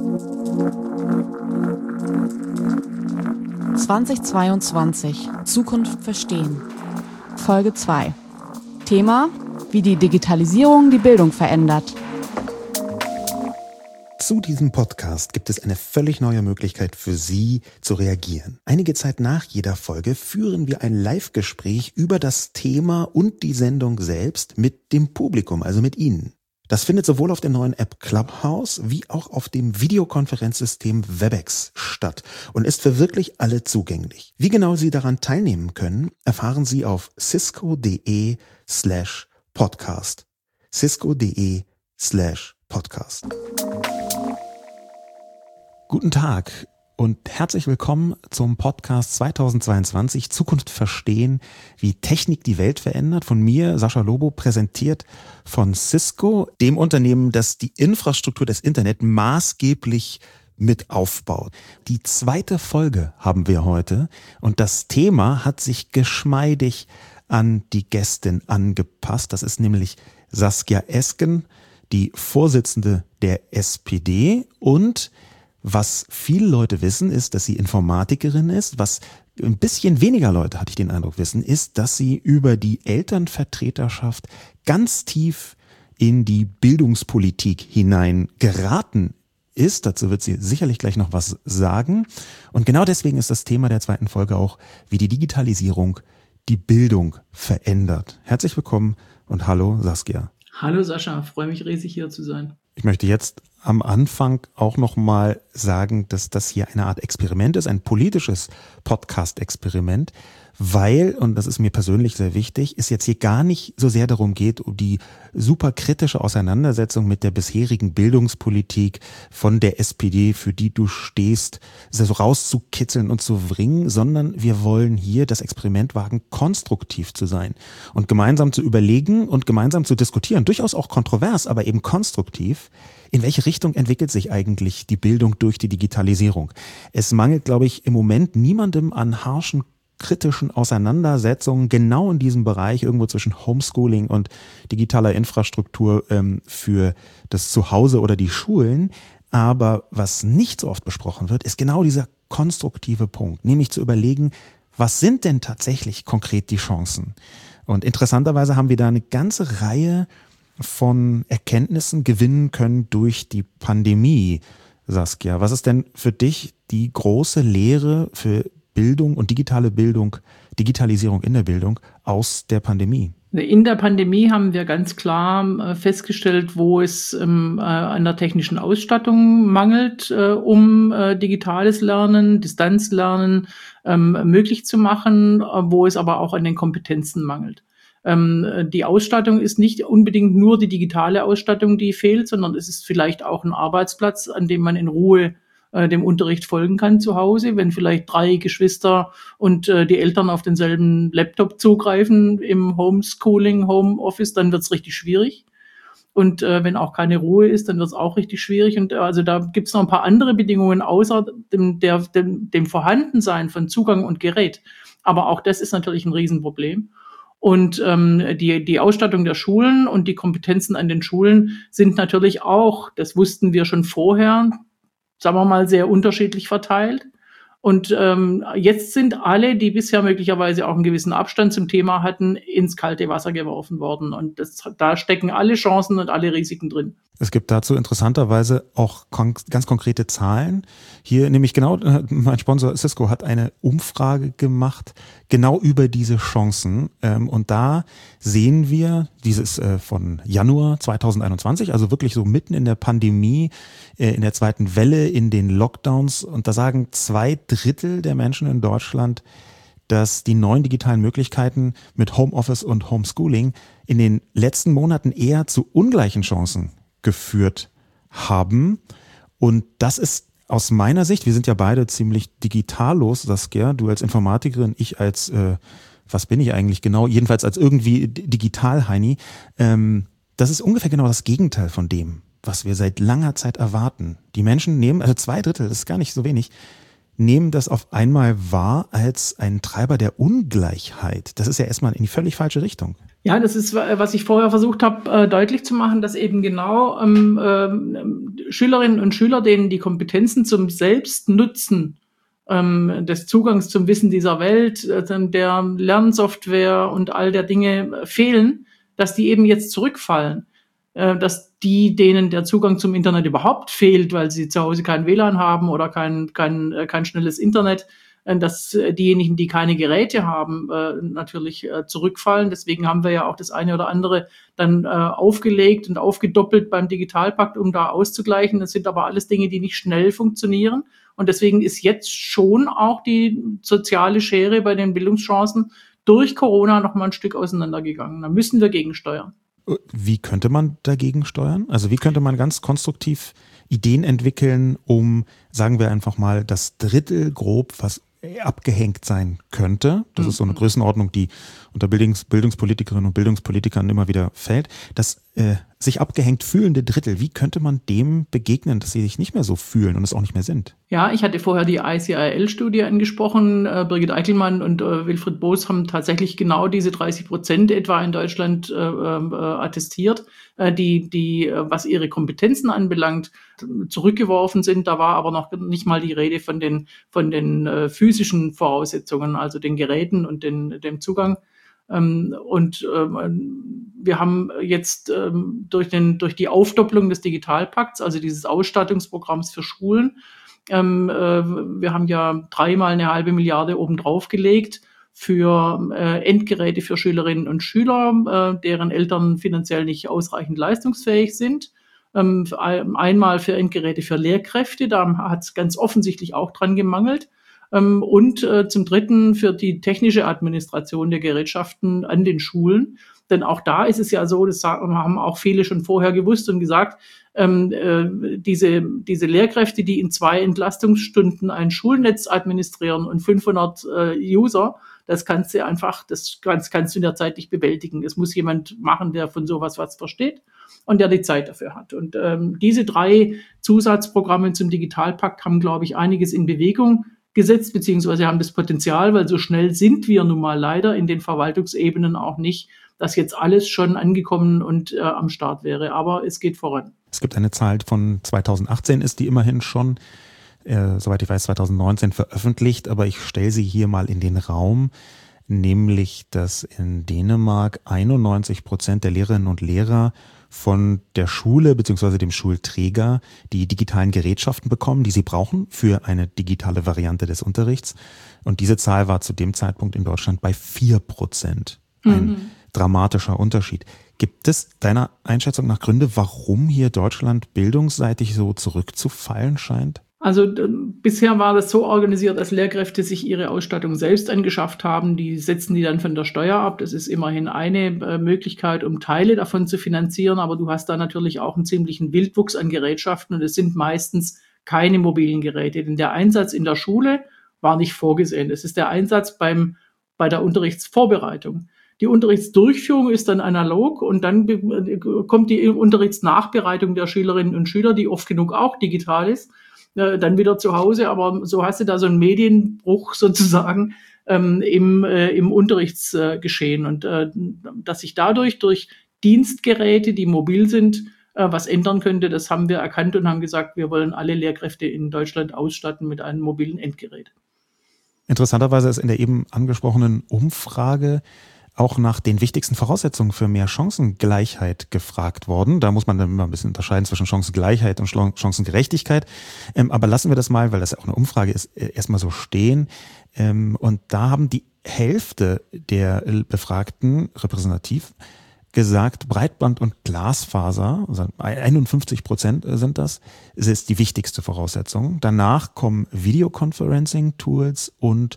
2022 Zukunft verstehen. Folge 2. Thema: Wie die Digitalisierung die Bildung verändert. Zu diesem Podcast gibt es eine völlig neue Möglichkeit für Sie zu reagieren. Einige Zeit nach jeder Folge führen wir ein Live-Gespräch über das Thema und die Sendung selbst mit dem Publikum, also mit Ihnen. Das findet sowohl auf der neuen App Clubhouse wie auch auf dem Videokonferenzsystem Webex statt und ist für wirklich alle zugänglich. Wie genau Sie daran teilnehmen können, erfahren Sie auf cisco.de/podcast. cisco.de/podcast. Guten Tag und herzlich willkommen zum Podcast 2022 Zukunft verstehen, wie Technik die Welt verändert. Von mir, Sascha Lobo, präsentiert von Cisco, dem Unternehmen, das die Infrastruktur des Internet maßgeblich mit aufbaut. Die zweite Folge haben wir heute und das Thema hat sich geschmeidig an die Gästin angepasst. Das ist nämlich Saskia Esken, die Vorsitzende der SPD, und was viele Leute wissen, ist, dass sie Informatikerin ist. Was ein bisschen weniger Leute, hatte ich den Eindruck, wissen, ist, dass sie über die Elternvertreterschaft ganz tief in die Bildungspolitik hinein geraten ist. Dazu wird sie sicherlich gleich noch was sagen. Und genau deswegen ist das Thema der zweiten Folge auch, wie die Digitalisierung die Bildung verändert. Herzlich willkommen und hallo Saskia. Hallo Sascha, freue mich riesig hier zu sein. Ich möchte jetzt am Anfang auch nochmal sagen, dass das hier eine Art Experiment ist, ein politisches Podcast-Experiment, weil, und das ist mir persönlich sehr wichtig, es jetzt hier gar nicht so sehr darum geht, um die super kritische Auseinandersetzung mit der bisherigen Bildungspolitik von der SPD, für die du stehst, so rauszukitzeln und zu bringen, sondern wir wollen hier das Experiment wagen, konstruktiv zu sein und gemeinsam zu überlegen und gemeinsam zu diskutieren, durchaus auch kontrovers, aber eben konstruktiv. In welche Richtung entwickelt sich eigentlich die Bildung durch die Digitalisierung? Es mangelt, glaube ich, im Moment niemandem an harschen, kritischen Auseinandersetzungen genau in diesem Bereich, irgendwo zwischen Homeschooling und digitaler Infrastruktur für das Zuhause oder die Schulen. Aber was nicht so oft besprochen wird, ist genau dieser konstruktive Punkt, nämlich zu überlegen, was sind denn tatsächlich konkret die Chancen? Und interessanterweise haben wir da eine ganze Reihe von Erkenntnissen gewinnen können durch die Pandemie. Saskia, was ist denn für dich die große Lehre für Bildung und Digitalisierung in der Bildung aus der Pandemie? In der Pandemie haben wir ganz klar festgestellt, wo es an der technischen Ausstattung mangelt, um digitales Lernen, Distanzlernen möglich zu machen, wo es aber auch an den Kompetenzen mangelt. Die Ausstattung ist nicht unbedingt nur die digitale Ausstattung, die fehlt, sondern es ist vielleicht auch ein Arbeitsplatz, an dem man in Ruhe dem Unterricht folgen kann zu Hause. Wenn vielleicht 3 Geschwister und die Eltern auf denselben Laptop zugreifen im Homeschooling, Homeoffice, dann wird's richtig schwierig. Und wenn auch keine Ruhe ist, dann wird's auch richtig schwierig. Und also da gibt's noch ein paar andere Bedingungen außer dem Vorhandensein von Zugang und Gerät. Aber auch das ist natürlich ein Riesenproblem. Und die Ausstattung der Schulen und die Kompetenzen an den Schulen sind natürlich auch, das wussten wir schon vorher, sagen wir mal, sehr unterschiedlich verteilt. Und jetzt sind alle, die bisher möglicherweise auch einen gewissen Abstand zum Thema hatten, ins kalte Wasser geworfen worden. Und da stecken alle Chancen und alle Risiken drin. Es gibt dazu interessanterweise auch ganz konkrete Zahlen. Hier nämlich genau, mein Sponsor Cisco hat eine Umfrage gemacht, genau über diese Chancen. Und da sehen wir, dieses von Januar 2021, also wirklich so mitten in der Pandemie, in der zweiten Welle, in den Lockdowns. Und da sagen 2/3 der Menschen in Deutschland, dass die neuen digitalen Möglichkeiten mit Homeoffice und Homeschooling in den letzten Monaten eher zu ungleichen Chancen geführt haben. Und das ist aus meiner Sicht, wir sind ja beide ziemlich digitallos, Saskia, du als Informatikerin, ich als, was bin ich eigentlich genau, jedenfalls als irgendwie Digital-Heini, das ist ungefähr genau das Gegenteil von dem, was wir seit langer Zeit erwarten. Die Menschen nehmen, also 2/3, das ist gar nicht so wenig, nehmen das auf einmal wahr als ein Treiber der Ungleichheit. Das ist ja erstmal in die völlig falsche Richtung. Ja, das ist, was ich vorher versucht habe, deutlich zu machen, dass eben genau Schülerinnen und Schüler, denen die Kompetenzen zum Selbstnutzen des Zugangs zum Wissen dieser Welt, der Lernsoftware und all der Dinge fehlen, dass die eben jetzt zurückfallen. Dass denen der Zugang zum Internet überhaupt fehlt, weil sie zu Hause kein WLAN haben oder kein schnelles Internet, dass diejenigen, die keine Geräte haben, natürlich zurückfallen. Deswegen haben wir ja auch das eine oder andere dann aufgelegt und aufgedoppelt beim Digitalpakt, um da auszugleichen. Das sind aber alles Dinge, die nicht schnell funktionieren. Und deswegen ist jetzt schon auch die soziale Schere bei den Bildungschancen durch Corona noch mal ein Stück auseinandergegangen. Da müssen wir gegensteuern. Wie könnte man dagegen steuern? Also wie könnte man ganz konstruktiv Ideen entwickeln, um, sagen wir einfach mal, das Drittel grob, was abgehängt sein könnte, das ist so eine Größenordnung, die unter Bildungspolitikerinnen und Bildungspolitikern immer wieder fällt, das sich abgehängt fühlende Drittel, wie könnte man dem begegnen, dass sie sich nicht mehr so fühlen und es auch nicht mehr sind? Ja, ich hatte vorher die ICIL-Studie angesprochen. Birgit Eickelmann und Wilfried Boos haben tatsächlich genau diese 30% etwa in Deutschland attestiert, die was ihre Kompetenzen anbelangt, zurückgeworfen sind. Da war aber noch nicht mal die Rede von den physischen Voraussetzungen, also den Geräten und dem Zugang. Wir haben jetzt durch die Aufdopplung des Digitalpakts, also dieses Ausstattungsprogramms für Schulen, wir haben ja 3-mal eine halbe Milliarde obendrauf gelegt für Endgeräte für Schülerinnen und Schüler, deren Eltern finanziell nicht ausreichend leistungsfähig sind. Einmal für Endgeräte für Lehrkräfte, da hat es ganz offensichtlich auch dran gemangelt. Und zum Dritten für die technische Administration der Gerätschaften an den Schulen. Denn auch da ist es ja so, das haben auch viele schon vorher gewusst und gesagt, diese Lehrkräfte, die in 2 Entlastungsstunden ein Schulnetz administrieren und 500 User, das kannst du in der Zeit nicht bewältigen. Es muss jemand machen, der von sowas was versteht und der die Zeit dafür hat. Und diese 3 Zusatzprogramme zum Digitalpakt haben, glaube ich, einiges in Bewegung gesetzt, beziehungsweise haben das Potenzial, weil so schnell sind wir nun mal leider in den Verwaltungsebenen auch nicht, dass jetzt alles schon angekommen und am Start wäre. Aber es geht voran. Es gibt eine Zahl von 2018, ist die immerhin schon, soweit ich weiß, 2019 veröffentlicht, aber ich stelle sie hier mal in den Raum, nämlich, dass in Dänemark 91% der Lehrerinnen und Lehrer von der Schule bzw. dem Schulträger die digitalen Gerätschaften bekommen, die sie brauchen für eine digitale Variante des Unterrichts. Und diese Zahl war zu dem Zeitpunkt in Deutschland bei 4%. Ein dramatischer Unterschied. Gibt es deiner Einschätzung nach Gründe, warum hier Deutschland bildungsseitig so zurückzufallen scheint? Also bisher war das so organisiert, dass Lehrkräfte sich ihre Ausstattung selbst angeschafft haben. Die setzen die dann von der Steuer ab. Das ist immerhin eine Möglichkeit, um Teile davon zu finanzieren. Aber du hast da natürlich auch einen ziemlichen Wildwuchs an Gerätschaften und es sind meistens keine mobilen Geräte. Denn der Einsatz in der Schule war nicht vorgesehen. Es ist der Einsatz bei der Unterrichtsvorbereitung. Die Unterrichtsdurchführung ist dann analog und dann kommt die Unterrichtsnachbereitung der Schülerinnen und Schüler, die oft genug auch digital ist, dann wieder zu Hause. Aber so hast du da so einen Medienbruch sozusagen im Unterrichtsgeschehen. Und dass sich dadurch durch Dienstgeräte, die mobil sind, was ändern könnte, das haben wir erkannt und haben gesagt, wir wollen alle Lehrkräfte in Deutschland ausstatten mit einem mobilen Endgerät. Interessanterweise ist in der eben angesprochenen Umfrage auch nach den wichtigsten Voraussetzungen für mehr Chancengleichheit gefragt worden. Da muss man dann immer ein bisschen unterscheiden zwischen Chancengleichheit und Chancengerechtigkeit. Aber lassen wir das mal, weil das ja auch eine Umfrage ist, erstmal so stehen. Und da haben die Hälfte der Befragten repräsentativ gesagt, Breitband und Glasfaser, also 51% sind das, ist die wichtigste Voraussetzung. Danach kommen Videoconferencing-Tools und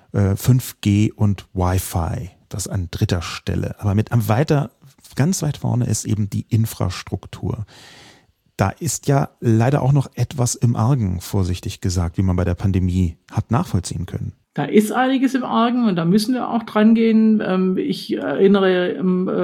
5G und Wi-Fi. Das an dritter Stelle. Aber ganz weit vorne ist eben die Infrastruktur. Da ist ja leider auch noch etwas im Argen, vorsichtig gesagt, wie man bei der Pandemie hat nachvollziehen können. Da ist einiges im Argen und da müssen wir auch dran gehen. Ich erinnere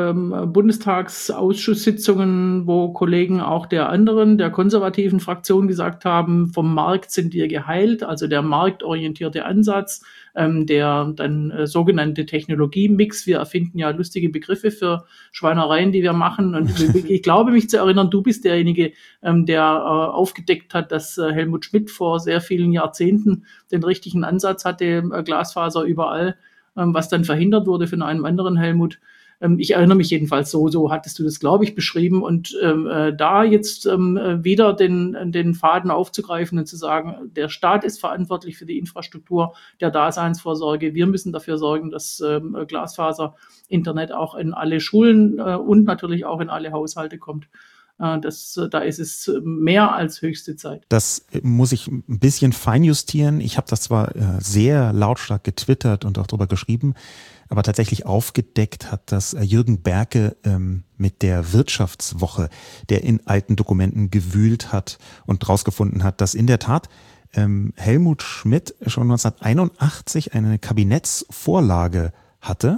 Bundestagsausschusssitzungen, wo Kollegen auch der konservativen Fraktion gesagt haben, vom Markt sind wir geheilt, also der marktorientierte Ansatz, der dann sogenannte Technologiemix. Wir erfinden ja lustige Begriffe für Schweinereien, die wir machen. Und ich glaube, mich zu erinnern, du bist derjenige, der aufgedeckt hat, dass Helmut Schmidt vor sehr vielen Jahrzehnten den richtigen Ansatz hatte, Glasfaser überall, was dann verhindert wurde von einem anderen Helmut. Ich erinnere mich jedenfalls, so hattest du das, glaube ich, beschrieben. Und da jetzt wieder den Faden aufzugreifen und zu sagen, der Staat ist verantwortlich für die Infrastruktur der Daseinsvorsorge. Wir müssen dafür sorgen, dass Glasfaser-Internet auch in alle Schulen und natürlich auch in alle Haushalte kommt. Da ist es mehr als höchste Zeit. Das muss ich ein bisschen feinjustieren. Ich habe das zwar sehr lautstark getwittert und auch darüber geschrieben, aber tatsächlich aufgedeckt hat das Jürgen Berke mit der Wirtschaftswoche, der in alten Dokumenten gewühlt hat und rausgefunden hat, dass in der Tat Helmut Schmidt schon 1981 eine Kabinettsvorlage hatte,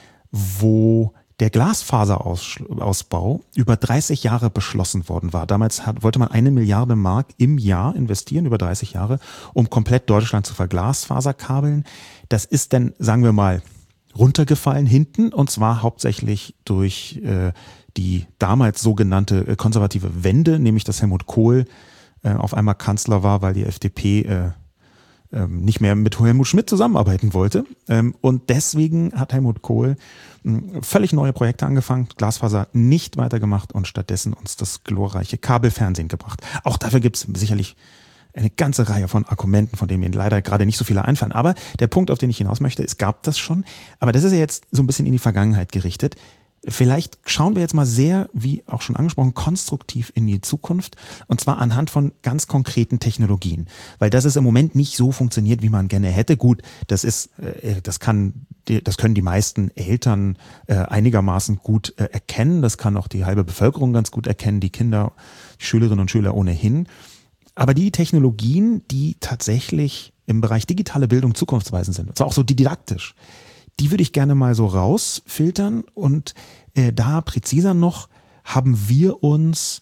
wo der Glasfaserausbau über 30 Jahre beschlossen worden war. Damals wollte man 1 Milliarde Mark im Jahr investieren, über 30 Jahre, um komplett Deutschland zu verglasfaserkabeln. Das ist dann, sagen wir mal, runtergefallen hinten, und zwar hauptsächlich durch die damals sogenannte konservative Wende, nämlich dass Helmut Kohl auf einmal Kanzler war, weil die FDP nicht mehr mit Helmut Schmidt zusammenarbeiten wollte. Und deswegen hat Helmut Kohl völlig neue Projekte angefangen, Glasfaser nicht weitergemacht und stattdessen uns das glorreiche Kabelfernsehen gebracht. Auch dafür gibt es sicherlich eine ganze Reihe von Argumenten, von denen mir leider gerade nicht so viele einfallen. Aber der Punkt, auf den ich hinaus möchte, es gab das schon. Aber das ist ja jetzt so ein bisschen in die Vergangenheit gerichtet. Vielleicht schauen wir jetzt mal sehr, wie auch schon angesprochen, konstruktiv in die Zukunft, und zwar anhand von ganz konkreten Technologien, weil das ist im Moment nicht so funktioniert, wie man gerne hätte. Gut, das können die meisten Eltern einigermaßen gut erkennen, das kann auch die halbe Bevölkerung ganz gut erkennen, die Kinder, die Schülerinnen und Schüler ohnehin. Aber die Technologien, die tatsächlich im Bereich digitale Bildung zukunftsweisend sind, und zwar auch so didaktisch, die würde ich gerne mal so rausfiltern, und da präziser noch haben wir uns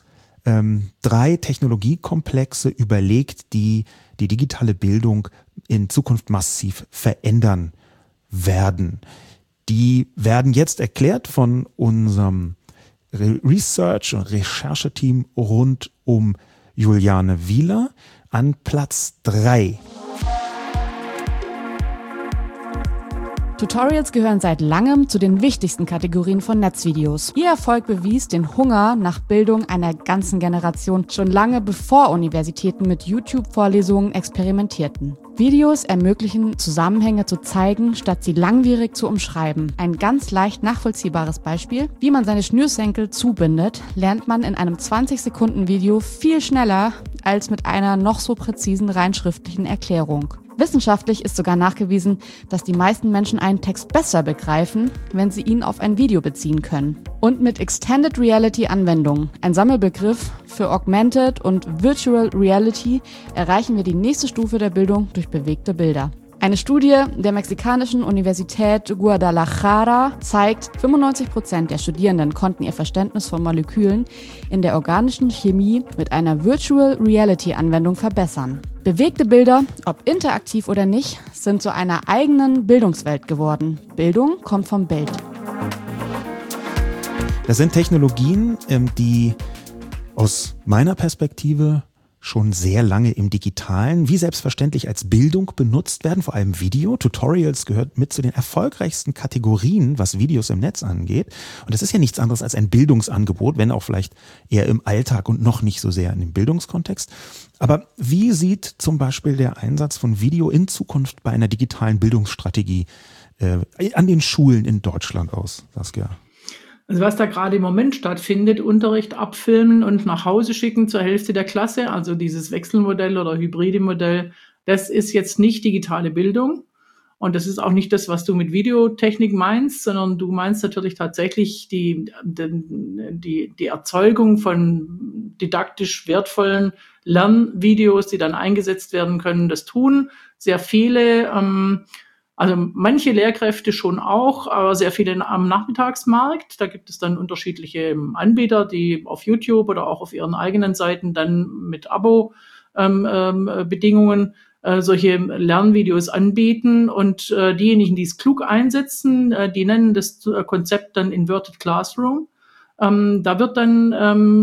3 Technologiekomplexe überlegt, die die digitale Bildung in Zukunft massiv verändern werden. Die werden jetzt erklärt von unserem Research- und Rechercheteam rund um Juliane Wieler. An Platz 3. Tutorials gehören seit langem zu den wichtigsten Kategorien von Netzvideos. Ihr Erfolg bewies den Hunger nach Bildung einer ganzen Generation, schon lange bevor Universitäten mit YouTube-Vorlesungen experimentierten. Videos ermöglichen, Zusammenhänge zu zeigen, statt sie langwierig zu umschreiben. Ein ganz leicht nachvollziehbares Beispiel: Wie man seine Schnürsenkel zubindet, lernt man in einem 20-Sekunden-Video viel schneller als mit einer noch so präzisen rein schriftlichen Erklärung. Wissenschaftlich ist sogar nachgewiesen, dass die meisten Menschen einen Text besser begreifen, wenn sie ihn auf ein Video beziehen können. Und mit Extended Reality Anwendungen, ein Sammelbegriff für Augmented und Virtual Reality, erreichen wir die nächste Stufe der Bildung durch bewegte Bilder. Eine Studie der mexikanischen Universität Guadalajara zeigt, 95% der Studierenden konnten ihr Verständnis von Molekülen in der organischen Chemie mit einer Virtual Reality Anwendung verbessern. Bewegte Bilder, ob interaktiv oder nicht, sind zu einer eigenen Bildungswelt geworden. Bildung kommt vom Bild. Das sind Technologien, die aus meiner Perspektive schon sehr lange im Digitalen, wie selbstverständlich als Bildung benutzt werden, vor allem Video. Tutorials gehört mit zu den erfolgreichsten Kategorien, was Videos im Netz angeht. Und das ist ja nichts anderes als ein Bildungsangebot, wenn auch vielleicht eher im Alltag und noch nicht so sehr in dem Bildungskontext. Aber wie sieht zum Beispiel der Einsatz von Video in Zukunft bei einer digitalen Bildungsstrategie an den Schulen in Deutschland aus, Saskia? Also was da gerade im Moment stattfindet, Unterricht abfilmen und nach Hause schicken zur Hälfte der Klasse, also dieses Wechselmodell oder hybride Modell, das ist jetzt nicht digitale Bildung. Und das ist auch nicht das, was du mit Videotechnik meinst, sondern du meinst natürlich tatsächlich die Erzeugung von didaktisch wertvollen Lernvideos, die dann eingesetzt werden können. Das tun sehr viele, also manche Lehrkräfte schon auch, aber sehr viele am Nachmittagsmarkt. Da gibt es dann unterschiedliche Anbieter, die auf YouTube oder auch auf ihren eigenen Seiten dann mit Abo-Bedingungen solche Lernvideos anbieten. Und diejenigen, die es klug einsetzen, die nennen das Konzept dann Inverted Classroom. Da wird dann,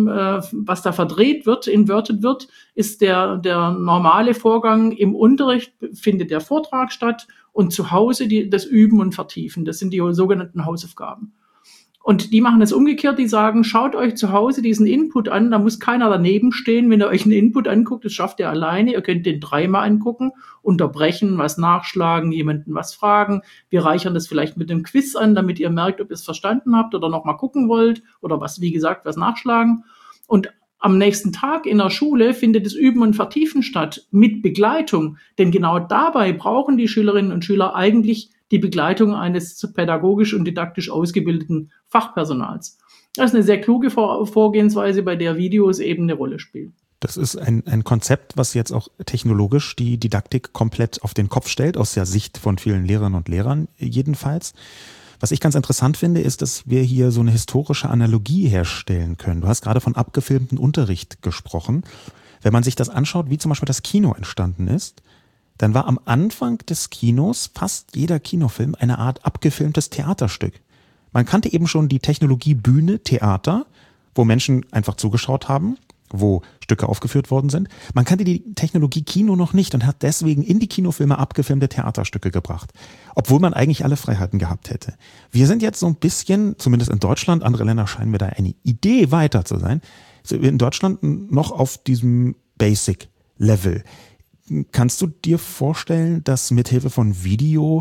was da verdreht wird, inverted wird, ist der normale Vorgang. Im Unterricht findet der Vortrag statt und zu Hause das Üben und Vertiefen. Das sind die sogenannten Hausaufgaben. Und die machen das umgekehrt, die sagen, schaut euch zu Hause diesen Input an, da muss keiner daneben stehen, wenn ihr euch einen Input anguckt, das schafft ihr alleine, ihr könnt den 3-mal angucken, unterbrechen, was nachschlagen, jemanden was fragen, wir reichern das vielleicht mit einem Quiz an, damit ihr merkt, ob ihr es verstanden habt oder nochmal gucken wollt oder was, wie gesagt, was nachschlagen. Und am nächsten Tag in der Schule findet das Üben und Vertiefen statt, mit Begleitung, denn genau dabei brauchen die Schülerinnen und Schüler eigentlich die Begleitung eines pädagogisch und didaktisch ausgebildeten Fachpersonals. Das ist eine sehr kluge Vorgehensweise, bei der Videos eben eine Rolle spielen. Das ist ein Konzept, was jetzt auch technologisch die Didaktik komplett auf den Kopf stellt, aus der Sicht von vielen Lehrerinnen und Lehrern jedenfalls. Was ich ganz interessant finde, ist, dass wir hier so eine historische Analogie herstellen können. Du hast gerade von abgefilmtem Unterricht gesprochen. Wenn man sich das anschaut, wie zum Beispiel das Kino entstanden ist, dann war am Anfang des Kinos fast jeder Kinofilm eine Art abgefilmtes Theaterstück. Man kannte eben schon die Technologie Bühne, Theater, wo Menschen einfach zugeschaut haben, wo Stücke aufgeführt worden sind. Man kannte die Technologie Kino noch nicht und hat deswegen in die Kinofilme abgefilmte Theaterstücke gebracht, obwohl man eigentlich alle Freiheiten gehabt hätte. Wir sind jetzt so ein bisschen, zumindest in Deutschland, andere Länder scheinen mir da eine Idee weiter zu sein, in Deutschland noch auf diesem Basic-Level. Kannst du dir vorstellen, dass mithilfe von Video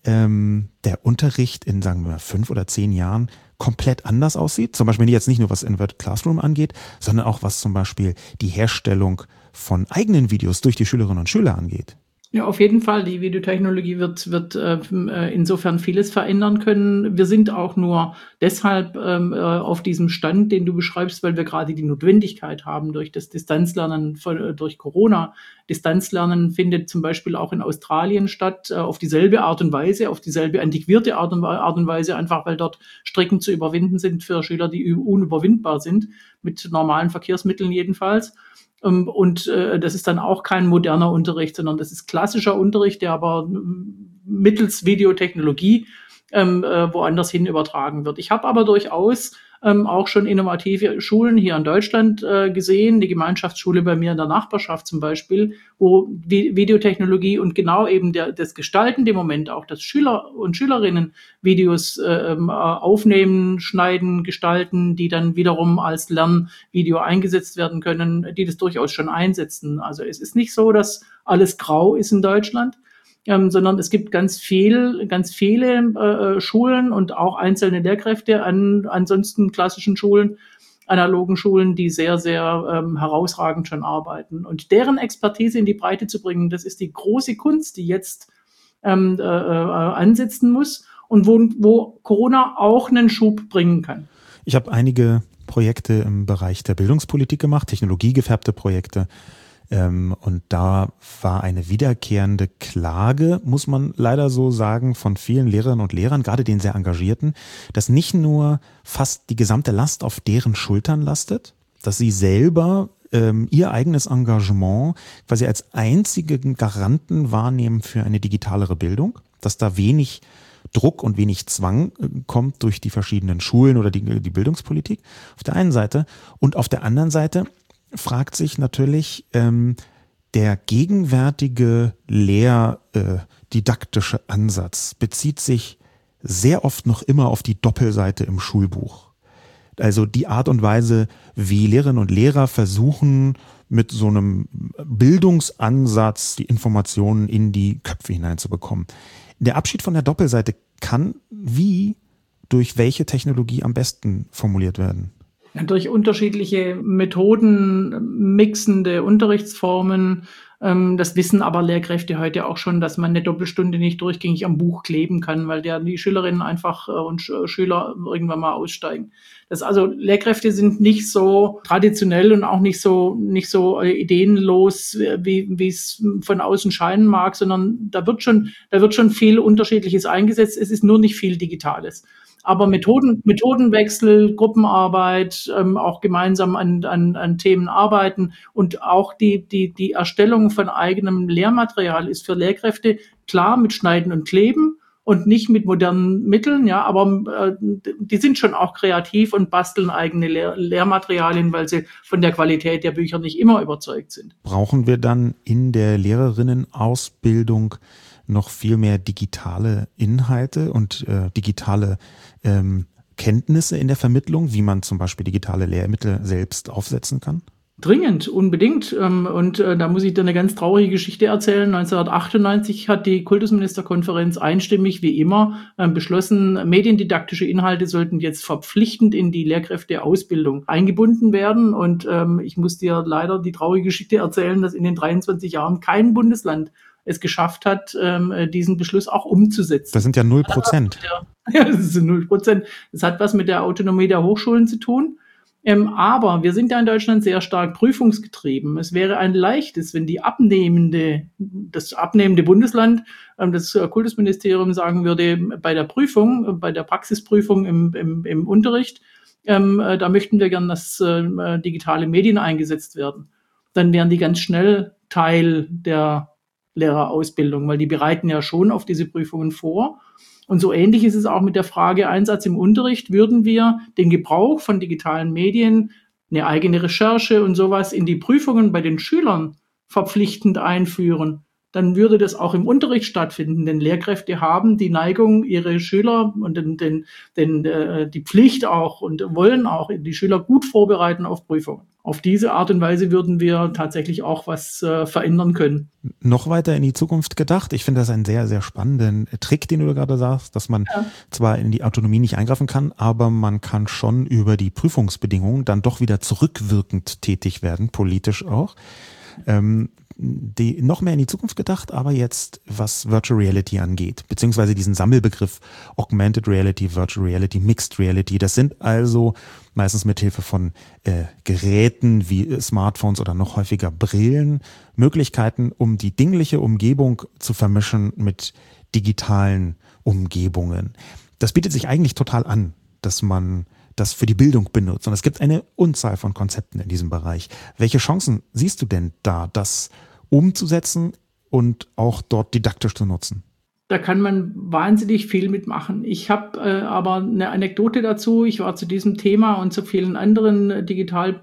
der Unterricht in, sagen wir, 5 oder 10 Jahren komplett anders aussieht? Zum Beispiel jetzt nicht nur was Inverted Classroom angeht, sondern auch was zum Beispiel die Herstellung von eigenen Videos durch die Schülerinnen und Schüler angeht. Ja, auf jeden Fall. Die Videotechnologie wird insofern vieles verändern können. Wir sind auch nur deshalb auf diesem Stand, den du beschreibst, weil wir gerade die Notwendigkeit haben durch das Distanzlernen durch Corona. Distanzlernen findet zum Beispiel auch in Australien statt, auf dieselbe Art und Weise, auf dieselbe antiquierte Art und Weise, einfach weil dort Strecken zu überwinden sind für Schüler, die unüberwindbar sind, mit normalen Verkehrsmitteln jedenfalls. Und das ist dann auch kein moderner Unterricht, sondern das ist klassischer Unterricht, der aber mittels Videotechnologie woanders hin übertragen wird. Ich habe aber durchaus auch schon innovative Schulen hier in Deutschland gesehen, die Gemeinschaftsschule bei mir in der Nachbarschaft zum Beispiel, wo Videotechnologie und genau eben das Gestalten, dem Moment auch, dass Schüler und Schülerinnen Videos aufnehmen, schneiden, gestalten, die dann wiederum als Lernvideo eingesetzt werden können, die das durchaus schon einsetzen. Also es ist nicht so, dass alles grau ist in Deutschland, sondern es gibt ganz viele Schulen und auch einzelne Lehrkräfte an ansonsten klassischen Schulen, analogen Schulen, die sehr, sehr herausragend schon arbeiten. Und deren Expertise in die Breite zu bringen, das ist die große Kunst, die jetzt ansetzen muss und wo Corona auch einen Schub bringen kann. Ich habe einige Projekte im Bereich der Bildungspolitik gemacht, technologiegefärbte Projekte. Und da war eine wiederkehrende Klage, muss man leider so sagen, von vielen Lehrerinnen und Lehrern, gerade den sehr Engagierten, dass nicht nur fast die gesamte Last auf deren Schultern lastet, dass sie selber ihr eigenes Engagement quasi als einzigen Garanten wahrnehmen für eine digitalere Bildung, dass da wenig Druck und wenig Zwang kommt durch die verschiedenen Schulen oder die Bildungspolitik auf der einen Seite, und auf der anderen Seite fragt sich natürlich der gegenwärtige lehrdidaktische Ansatz bezieht sich sehr oft noch immer auf die Doppelseite im Schulbuch. Also die Art und Weise, wie Lehrerinnen und Lehrer versuchen, mit so einem Bildungsansatz die Informationen in die Köpfe hineinzubekommen. Der Abschied von der Doppelseite kann durch welche Technologie am besten formuliert werden? Durch unterschiedliche Methoden, mixende Unterrichtsformen. Das wissen aber Lehrkräfte heute auch schon, dass man eine Doppelstunde nicht durchgängig am Buch kleben kann, weil die Schülerinnen einfach und Schüler irgendwann mal aussteigen. Also Lehrkräfte sind nicht so traditionell und auch nicht so ideenlos, wie es von außen scheinen mag, sondern da wird schon viel Unterschiedliches eingesetzt. Es ist nur nicht viel Digitales. Aber Methodenwechsel, Gruppenarbeit, auch gemeinsam an Themen arbeiten und auch die Erstellung von eigenem Lehrmaterial ist für Lehrkräfte klar mit Schneiden und Kleben und nicht mit modernen Mitteln, ja, aber die sind schon auch kreativ und basteln eigene Lehrmaterialien, weil sie von der Qualität der Bücher nicht immer überzeugt sind. Brauchen wir dann in der Lehrerinnenausbildung noch viel mehr digitale Inhalte und digitale Kenntnisse in der Vermittlung, wie man zum Beispiel digitale Lehrmittel selbst aufsetzen kann? Dringend, unbedingt. Und da muss ich dir eine ganz traurige Geschichte erzählen. 1998 hat die Kultusministerkonferenz einstimmig, wie immer, beschlossen, mediendidaktische Inhalte sollten jetzt verpflichtend in die Lehrkräfteausbildung eingebunden werden. Und ich muss dir leider die traurige Geschichte erzählen, dass in den 23 Jahren kein Bundesland es geschafft hat, diesen Beschluss auch umzusetzen. Das sind ja 0%. Ja, das sind 0%. Das hat was mit der Autonomie der Hochschulen zu tun. Aber wir sind ja in Deutschland sehr stark prüfungsgetrieben. Es wäre ein leichtes, wenn das abnehmende Bundesland, das Kultusministerium sagen würde, bei der Prüfung, bei der Praxisprüfung im Unterricht, da möchten wir gern, dass digitale Medien eingesetzt werden. Dann wären die ganz schnell Teil der Lehrerausbildung, weil die bereiten ja schon auf diese Prüfungen vor. Und so ähnlich ist es auch mit der Frage Einsatz im Unterricht. Würden wir den Gebrauch von digitalen Medien, eine eigene Recherche und sowas in die Prüfungen bei den Schülern verpflichtend einführen, dann würde das auch im Unterricht stattfinden. Denn Lehrkräfte haben die Neigung, ihre Schüler und die Pflicht auch und wollen auch die Schüler gut vorbereiten auf Prüfungen. Auf diese Art und Weise würden wir tatsächlich auch was verändern können. Noch weiter in die Zukunft gedacht. Ich finde das einen sehr, sehr spannenden Trick, den du gerade sagst, dass man zwar in die Autonomie nicht eingreifen kann, aber man kann schon über die Prüfungsbedingungen dann doch wieder zurückwirkend tätig werden, politisch auch. Die noch mehr in die Zukunft gedacht, aber jetzt was Virtual Reality angeht, beziehungsweise diesen Sammelbegriff Augmented Reality, Virtual Reality, Mixed Reality. Das sind also meistens mit Hilfe von Geräten wie Smartphones oder noch häufiger Brillen Möglichkeiten, um die dingliche Umgebung zu vermischen mit digitalen Umgebungen. Das bietet sich eigentlich total an, dass man das für die Bildung benutzt. Und es gibt eine Unzahl von Konzepten in diesem Bereich. Welche Chancen siehst du denn da, das umzusetzen und auch dort didaktisch zu nutzen? Da kann man wahnsinnig viel mitmachen. Ich habe aber eine Anekdote dazu. Ich war zu diesem Thema und zu vielen anderen digitalen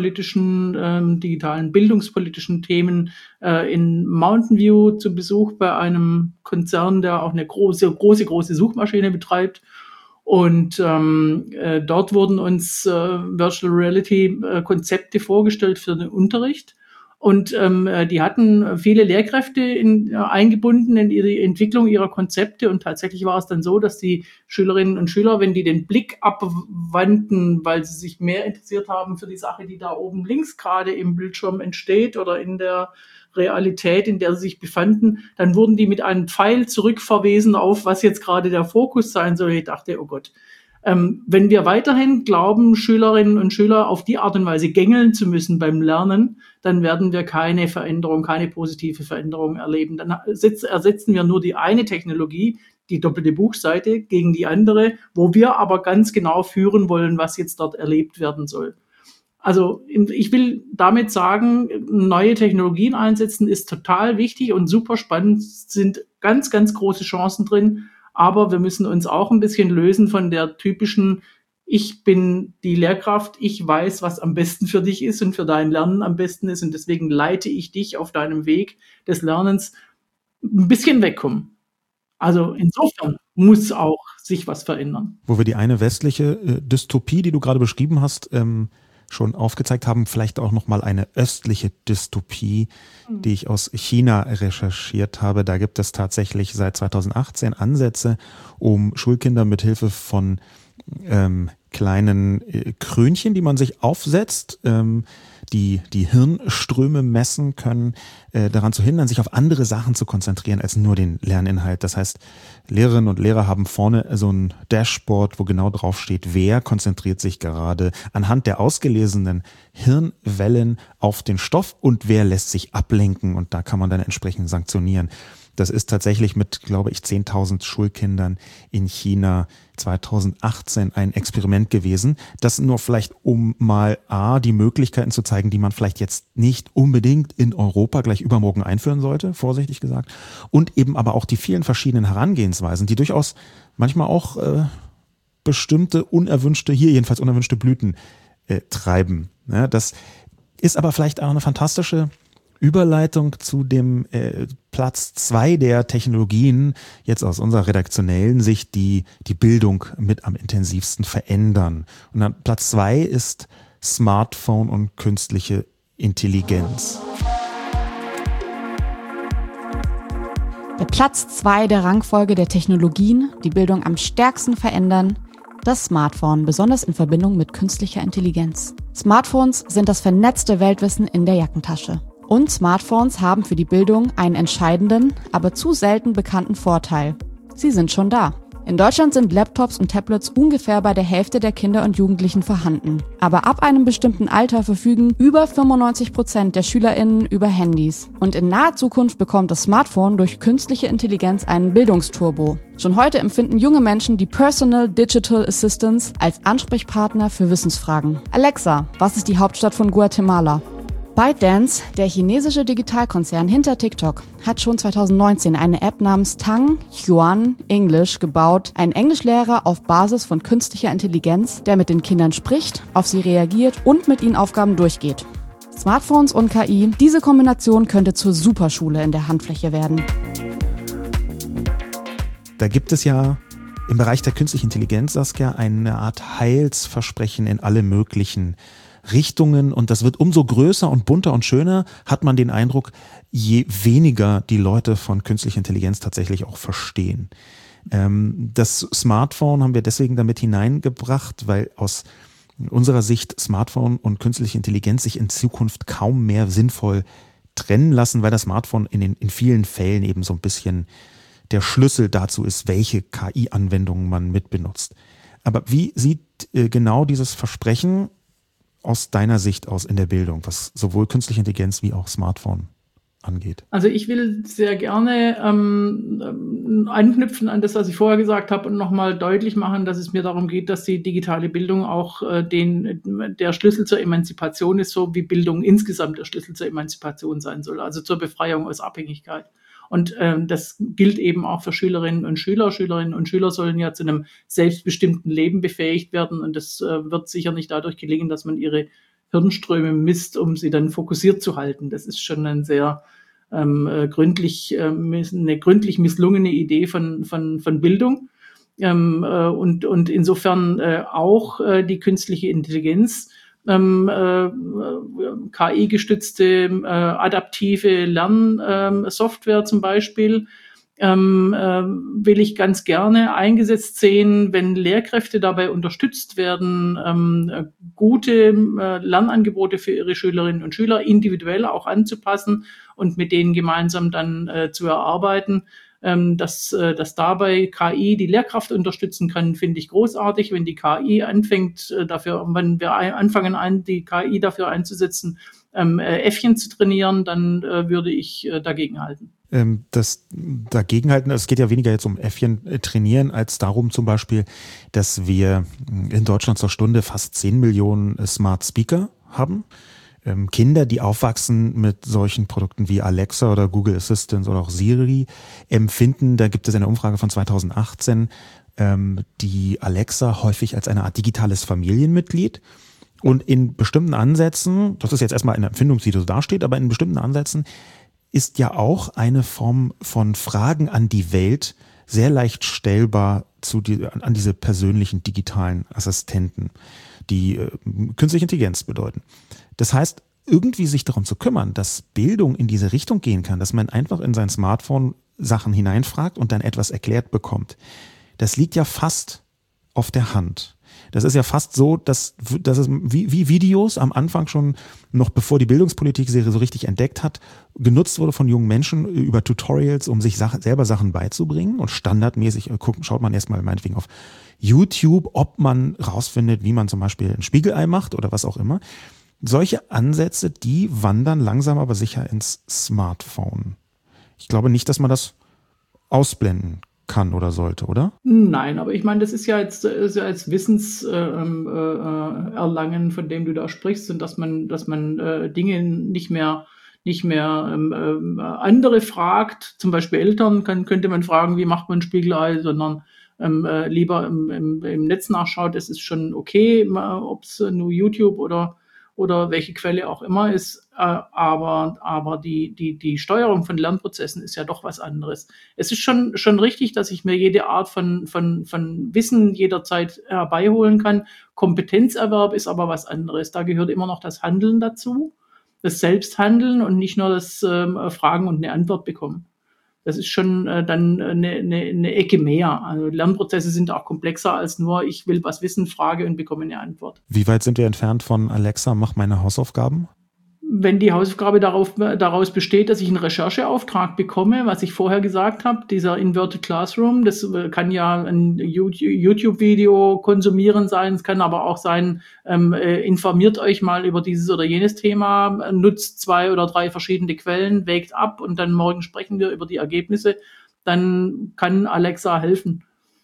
bildungspolitischen Themen in Mountain View zu Besuch bei einem Konzern, der auch eine große Suchmaschine betreibt. Und dort wurden uns Virtual Reality Konzepte vorgestellt für den Unterricht. Und die hatten viele Lehrkräfte eingebunden in die Entwicklung ihrer Konzepte. Und tatsächlich war es dann so, dass die Schülerinnen und Schüler, wenn die den Blick abwandten, weil sie sich mehr interessiert haben für die Sache, die da oben links gerade im Bildschirm entsteht oder in der Realität, in der sie sich befanden, dann wurden die mit einem Pfeil zurückverwiesen auf, was jetzt gerade der Fokus sein soll. Ich dachte, oh Gott. Wenn wir weiterhin glauben, Schülerinnen und Schüler auf die Art und Weise gängeln zu müssen beim Lernen, dann werden wir keine positive Veränderung erleben. Dann ersetzen wir nur die eine Technologie, die doppelte Buchseite, gegen die andere, wo wir aber ganz genau führen wollen, was jetzt dort erlebt werden soll. Also ich will damit sagen, neue Technologien einsetzen ist total wichtig und super spannend, sind ganz, ganz große Chancen drin. Aber wir müssen uns auch ein bisschen lösen von der typischen, ich bin die Lehrkraft, ich weiß, was am besten für dich ist und für dein Lernen am besten ist und deswegen leite ich dich auf deinem Weg des Lernens, ein bisschen wegkommen. Also insofern muss auch sich was verändern. Wo wir die eine westliche Dystopie, die du gerade beschrieben hast, schon aufgezeigt haben, vielleicht auch nochmal eine östliche Dystopie, die ich aus China recherchiert habe. Da gibt es tatsächlich seit 2018 Ansätze, um Schulkinder mit Hilfe von kleinen Krönchen, die man sich aufsetzt, die Hirnströme messen können, daran zu hindern, sich auf andere Sachen zu konzentrieren als nur den Lerninhalt. Das heißt, Lehrerinnen und Lehrer haben vorne so ein Dashboard, wo genau drauf steht, wer konzentriert sich gerade anhand der ausgelesenen Hirnwellen auf den Stoff und wer lässt sich ablenken, und da kann man dann entsprechend sanktionieren. Das ist tatsächlich mit, glaube ich, 10.000 Schulkindern in China 2018 ein Experiment gewesen. Das nur vielleicht, um mal die Möglichkeiten zu zeigen, die man vielleicht jetzt nicht unbedingt in Europa gleich übermorgen einführen sollte, vorsichtig gesagt. Und eben aber auch die vielen verschiedenen Herangehensweisen, die durchaus manchmal auch bestimmte unerwünschte Blüten treiben. Ja, das ist aber vielleicht auch eine fantastische Überleitung zu dem Platz 2 der Technologien, jetzt aus unserer redaktionellen Sicht, die Bildung mit am intensivsten verändern. Und dann Platz 2 ist Smartphone und künstliche Intelligenz. Der Platz 2 der Rangfolge der Technologien, die Bildung am stärksten verändern, das Smartphone, besonders in Verbindung mit künstlicher Intelligenz. Smartphones sind das vernetzte Weltwissen in der Jackentasche. Und Smartphones haben für die Bildung einen entscheidenden, aber zu selten bekannten Vorteil. Sie sind schon da. In Deutschland sind Laptops und Tablets ungefähr bei der Hälfte der Kinder und Jugendlichen vorhanden. Aber ab einem bestimmten Alter verfügen über 95% der SchülerInnen über Handys. Und in naher Zukunft bekommt das Smartphone durch künstliche Intelligenz einen Bildungsturbo. Schon heute empfinden junge Menschen die Personal Digital Assistants als Ansprechpartner für Wissensfragen. Alexa, was ist die Hauptstadt von Guatemala? ByteDance, der chinesische Digitalkonzern hinter TikTok, hat schon 2019 eine App namens Tang Yuan English gebaut, einen Englischlehrer auf Basis von künstlicher Intelligenz, der mit den Kindern spricht, auf sie reagiert und mit ihnen Aufgaben durchgeht. Smartphones und KI, diese Kombination könnte zur Superschule in der Handfläche werden. Da gibt es ja im Bereich der künstlichen Intelligenz, Saskia, eine Art Heilsversprechen in alle möglichen Richtungen, und das wird umso größer und bunter und schöner, hat man den Eindruck, je weniger die Leute von künstlicher Intelligenz tatsächlich auch verstehen. Das Smartphone haben wir deswegen damit hineingebracht, weil aus unserer Sicht Smartphone und künstliche Intelligenz sich in Zukunft kaum mehr sinnvoll trennen lassen, weil das Smartphone in vielen Fällen eben so ein bisschen der Schlüssel dazu ist, welche KI-Anwendungen man mitbenutzt. Aber wie sieht genau dieses Versprechen aus deiner Sicht aus in der Bildung, was sowohl künstliche Intelligenz wie auch Smartphone angeht? Also ich will sehr gerne anknüpfen an das, was ich vorher gesagt habe, und nochmal deutlich machen, dass es mir darum geht, dass die digitale Bildung auch der Schlüssel zur Emanzipation ist, so wie Bildung insgesamt der Schlüssel zur Emanzipation sein soll, also zur Befreiung aus Abhängigkeit. Und das gilt eben auch für Schülerinnen und Schüler. Schülerinnen und Schüler sollen ja zu einem selbstbestimmten Leben befähigt werden. Und das wird sicher nicht dadurch gelingen, dass man ihre Hirnströme misst, um sie dann fokussiert zu halten. Das ist schon ein sehr eine gründlich misslungene Idee von Bildung. Und insofern auch die künstliche Intelligenz, KI-gestützte adaptive Lernsoftware zum Beispiel, will ich ganz gerne eingesetzt sehen, wenn Lehrkräfte dabei unterstützt werden, gute Lernangebote für ihre Schülerinnen und Schüler individuell auch anzupassen und mit denen gemeinsam dann zu erarbeiten. Dass dabei KI die Lehrkraft unterstützen kann, finde ich großartig. Wenn die KI anfängt, wenn wir anfangen, die KI dafür einzusetzen, Äffchen zu trainieren, dann würde ich dagegenhalten. Das Dagegenhalten, es geht ja weniger jetzt um Äffchen trainieren, als darum zum Beispiel, dass wir in Deutschland zur Stunde fast 10 Millionen Smart Speaker haben. Kinder, die aufwachsen mit solchen Produkten wie Alexa oder Google Assistant oder auch Siri, empfinden, da gibt es eine Umfrage von 2018, die Alexa häufig als eine Art digitales Familienmitglied. Und in bestimmten Ansätzen, das ist jetzt erstmal eine Empfindung, die so dasteht, aber in bestimmten Ansätzen ist ja auch eine Form von Fragen an die Welt sehr leicht stellbar an diese persönlichen digitalen Assistenten, die künstliche Intelligenz bedeuten. Das heißt, irgendwie sich darum zu kümmern, dass Bildung in diese Richtung gehen kann, dass man einfach in sein Smartphone Sachen hineinfragt und dann etwas erklärt bekommt. Das liegt ja fast auf der Hand. Das ist ja fast so, dass es wie Videos am Anfang schon, noch bevor die Bildungspolitik sie so richtig entdeckt hat, genutzt wurde von jungen Menschen über Tutorials, um sich selber Sachen beizubringen. Und standardmäßig schaut man erstmal meinetwegen auf YouTube, ob man rausfindet, wie man zum Beispiel ein Spiegelei macht oder was auch immer. Solche Ansätze, die wandern langsam aber sicher ins Smartphone. Ich glaube nicht, dass man das ausblenden kann oder sollte, oder? Nein, aber ich meine, das ist ja jetzt als Wissenserlangen, von dem du da sprichst, und dass man Dinge nicht mehr andere fragt, zum Beispiel Eltern, könnte man fragen, wie macht man ein Spiegelei, sondern lieber im Netz nachschaut. Es ist schon okay, ob es nur YouTube oder welche Quelle auch immer ist, aber die Steuerung von Lernprozessen ist ja doch was anderes. Es ist schon richtig, dass ich mir jede Art von Wissen jederzeit herbeiholen kann. Kompetenzerwerb ist aber was anderes. Da gehört immer noch das Handeln dazu, das Selbsthandeln und nicht nur das Fragen und eine Antwort bekommen. Das ist schon dann eine Ecke mehr. Also Lernprozesse sind auch komplexer als nur, ich will was wissen, frage und bekomme eine Antwort. Wie weit sind wir entfernt von Alexa, mach meine Hausaufgaben? Wenn die Hausaufgabe daraus besteht, dass ich einen Rechercheauftrag bekomme, was ich vorher gesagt habe, dieser Inverted Classroom, das kann ja ein YouTube-Video konsumieren sein, es kann aber auch sein, informiert euch mal über dieses oder jenes Thema, nutzt 2 oder 3 verschiedene Quellen, wägt ab und dann morgen sprechen wir über die Ergebnisse, dann kann Alexa helfen.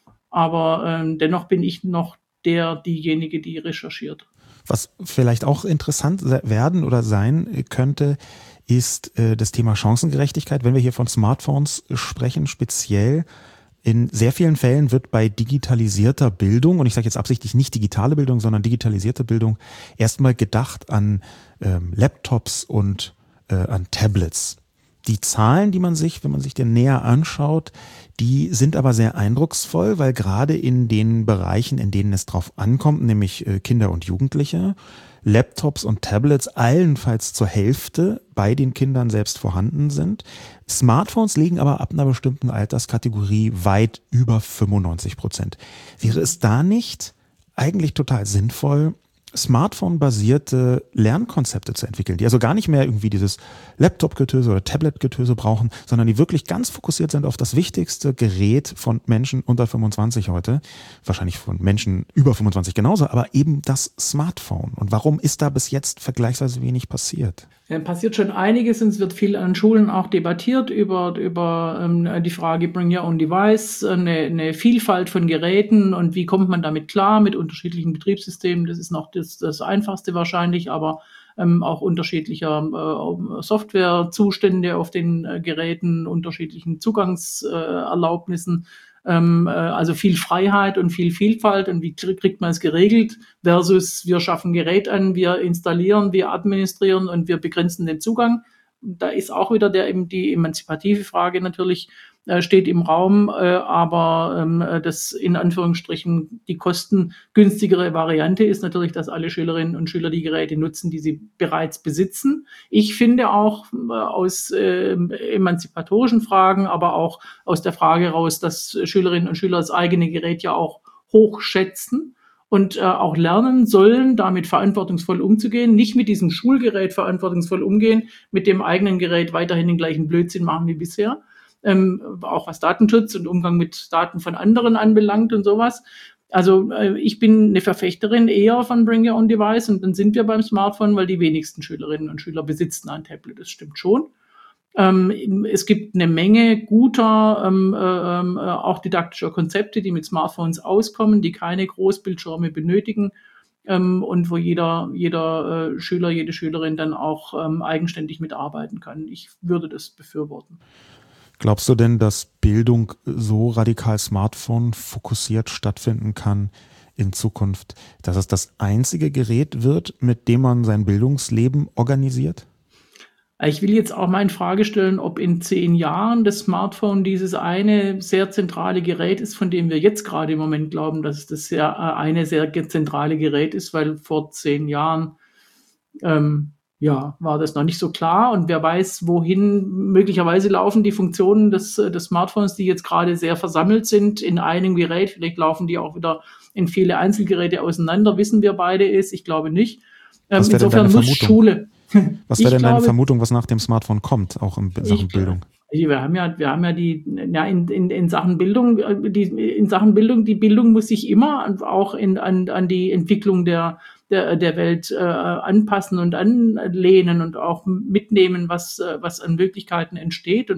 Aber dennoch bin ich noch diejenige, die recherchiert. Was vielleicht auch interessant werden oder sein könnte, ist das Thema Chancengerechtigkeit. Wenn wir hier von Smartphones sprechen, speziell in sehr vielen Fällen wird bei digitalisierter Bildung, und ich sage jetzt absichtlich nicht digitale Bildung, sondern digitalisierte Bildung, erstmal gedacht an Laptops und an Tablets. Die Zahlen, die man sich, wenn man sich den näher anschaut, die sind aber sehr eindrucksvoll, weil gerade in den Bereichen, in denen es drauf ankommt, nämlich Kinder und Jugendliche, Laptops und Tablets allenfalls zur Hälfte bei den Kindern selbst vorhanden sind. Smartphones liegen aber ab einer bestimmten Alterskategorie weit über 95%. Wäre es da nicht eigentlich total sinnvoll, Smartphone-basierte Lernkonzepte zu entwickeln, die also gar nicht mehr irgendwie dieses Laptop-Getöse oder Tablet-Getöse brauchen, sondern die wirklich ganz fokussiert sind auf das wichtigste Gerät von Menschen unter 25 heute, wahrscheinlich von Menschen über 25 genauso, aber eben das Smartphone. Und warum ist da bis jetzt vergleichsweise wenig passiert? Ja, passiert schon einiges und es wird viel an Schulen auch debattiert über die Frage Bring Your Own Device, eine Vielfalt von Geräten und wie kommt man damit klar mit unterschiedlichen Betriebssystemen. Das ist noch das Einfachste wahrscheinlich, aber auch unterschiedlicher Softwarezustände auf den Geräten, unterschiedlichen Zugangserlaubnissen. Also viel Freiheit und viel Vielfalt und wie kriegt man es geregelt versus wir schaffen Gerät an, wir installieren, wir administrieren und wir begrenzen den Zugang. Da ist auch wieder die emanzipative Frage natürlich steht im Raum, aber das in Anführungsstrichen die kostengünstigere Variante ist natürlich, dass alle Schülerinnen und Schüler die Geräte nutzen, die sie bereits besitzen. Ich finde auch aus emanzipatorischen Fragen, aber auch aus der Frage raus, dass Schülerinnen und Schüler das eigene Gerät ja auch hochschätzen und auch lernen sollen, damit verantwortungsvoll umzugehen, nicht mit diesem Schulgerät verantwortungsvoll umgehen, mit dem eigenen Gerät weiterhin den gleichen Blödsinn machen wie bisher. Auch was Datenschutz und Umgang mit Daten von anderen anbelangt und sowas. Also ich bin eine Verfechterin eher von Bring Your Own Device und dann sind wir beim Smartphone, weil die wenigsten Schülerinnen und Schüler besitzen ein Tablet, das stimmt schon. Es gibt eine Menge guter, auch didaktischer Konzepte, die mit Smartphones auskommen, die keine Großbildschirme benötigen und wo jeder Schüler, jede Schülerin dann auch eigenständig mitarbeiten kann. Ich würde das befürworten. Glaubst du denn, dass Bildung so radikal Smartphone fokussiert stattfinden kann in Zukunft, dass es das einzige Gerät wird, mit dem man sein Bildungsleben organisiert? Ich will jetzt auch mal in Frage stellen, ob in 10 Jahren das Smartphone dieses eine sehr zentrale Gerät ist, von dem wir jetzt gerade im Moment glauben, dass es das eine sehr zentrale Gerät ist, weil vor 10 Jahren ja, war das noch nicht so klar. Und wer weiß, wohin möglicherweise laufen die Funktionen des Smartphones, die jetzt gerade sehr versammelt sind in einem Gerät. Vielleicht laufen die auch wieder in viele Einzelgeräte auseinander, wissen wir beide ist. Ich glaube nicht. Was wäre denn Insofern deine muss Vermutung? Schule. Was wäre denn deine Vermutung, was nach dem Smartphone kommt, auch in Sachen Bildung? Wir haben ja in Sachen Bildung, die Bildung muss sich immer auch an die Entwicklung der Welt anpassen und anlehnen und auch mitnehmen, was an Möglichkeiten entsteht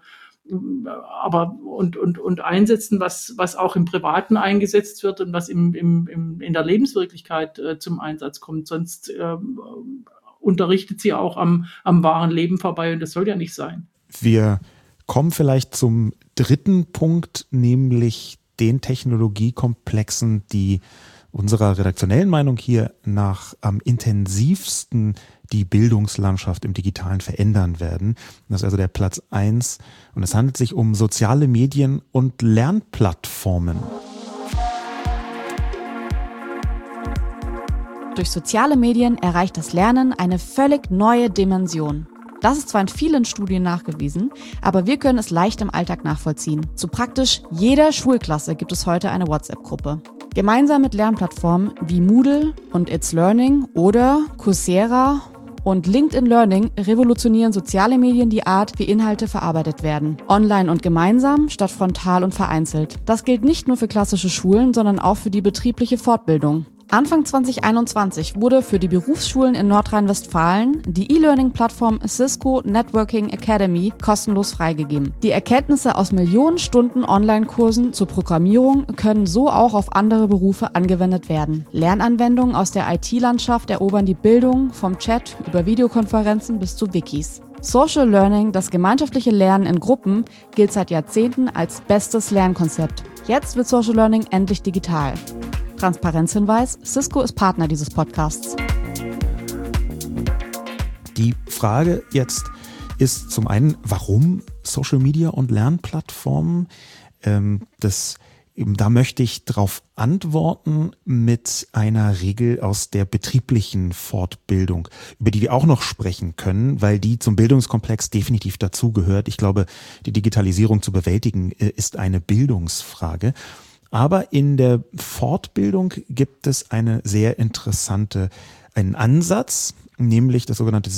und einsetzen, was auch im Privaten eingesetzt wird und was in der Lebenswirklichkeit zum Einsatz kommt. Sonst unterrichtet sie auch am wahren Leben vorbei und das soll ja nicht sein. Wir kommen vielleicht zum dritten Punkt, nämlich den Technologiekomplexen, die unserer redaktionellen Meinung hier nach am intensivsten die Bildungslandschaft im Digitalen verändern werden. Das ist also der Platz 1 und es handelt sich um soziale Medien und Lernplattformen. Durch soziale Medien erreicht das Lernen eine völlig neue Dimension. Das ist zwar in vielen Studien nachgewiesen, aber wir können es leicht im Alltag nachvollziehen. Zu praktisch jeder Schulklasse gibt es heute eine WhatsApp-Gruppe. Gemeinsam mit Lernplattformen wie Moodle und It's Learning oder Coursera und LinkedIn Learning revolutionieren soziale Medien die Art, wie Inhalte verarbeitet werden. Online und gemeinsam statt frontal und vereinzelt. Das gilt nicht nur für klassische Schulen, sondern auch für die betriebliche Fortbildung. Anfang 2021 wurde für die Berufsschulen in Nordrhein-Westfalen die E-Learning-Plattform Cisco Networking Academy kostenlos freigegeben. Die Erkenntnisse aus Millionen Stunden Online-Kursen zur Programmierung können so auch auf andere Berufe angewendet werden. Lernanwendungen aus der IT-Landschaft erobern die Bildung vom Chat über Videokonferenzen bis zu Wikis. Social Learning, das gemeinschaftliche Lernen in Gruppen, gilt seit Jahrzehnten als bestes Lernkonzept. Jetzt wird Social Learning endlich digital. Transparenzhinweis: Cisco ist Partner dieses Podcasts. Die Frage jetzt ist zum einen, warum Social Media und Lernplattformen? Da möchte ich darauf antworten mit einer Regel aus der betrieblichen Fortbildung, über die wir auch noch sprechen können, weil die zum Bildungskomplex definitiv dazugehört. Ich glaube, die Digitalisierung zu bewältigen ist eine Bildungsfrage. Aber in der Fortbildung gibt es einen Ansatz, nämlich das sogenannte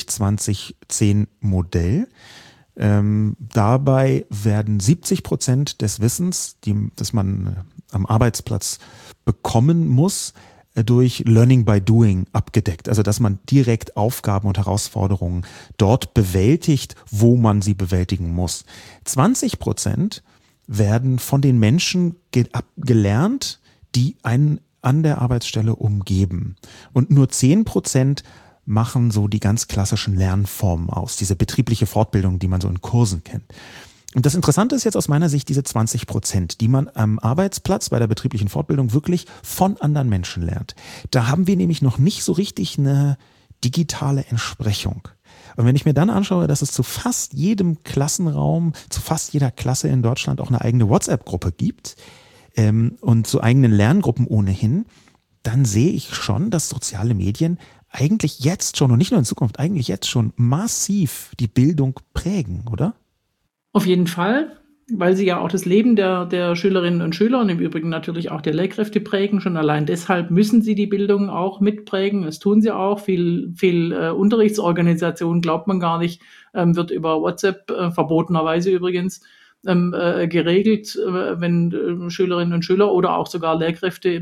70-20-10 Dabei werden 70% des Wissens, das man am Arbeitsplatz bekommen muss, durch Learning by Doing abgedeckt. Also dass man direkt Aufgaben und Herausforderungen dort bewältigt, wo man sie bewältigen muss. 20% werden von den Menschen gelernt, die einen an der Arbeitsstelle umgeben. Und nur 10% machen so die ganz klassischen Lernformen aus, diese betriebliche Fortbildung, die man so in Kursen kennt. Und das Interessante ist jetzt aus meiner Sicht diese 20%, die man am Arbeitsplatz bei der betrieblichen Fortbildung wirklich von anderen Menschen lernt. Da haben wir nämlich noch nicht so richtig eine digitale Entsprechung. Und wenn ich mir dann anschaue, dass es zu fast jedem Klassenraum, zu fast jeder Klasse in Deutschland auch eine eigene WhatsApp-Gruppe gibt und zu eigenen Lerngruppen ohnehin, dann sehe ich schon, dass soziale Medien eigentlich jetzt schon und nicht nur in Zukunft, eigentlich jetzt schon massiv die Bildung prägen, oder? Auf jeden Fall, weil sie ja auch das Leben der Schülerinnen und Schüler und im Übrigen natürlich auch der Lehrkräfte prägen. Schon allein deshalb müssen sie die Bildung auch mitprägen. Das tun sie auch. Viel Unterrichtsorganisation, glaubt man gar nicht, wird über WhatsApp, verbotenerweise übrigens, geregelt, wenn Schülerinnen und Schüler oder auch sogar Lehrkräfte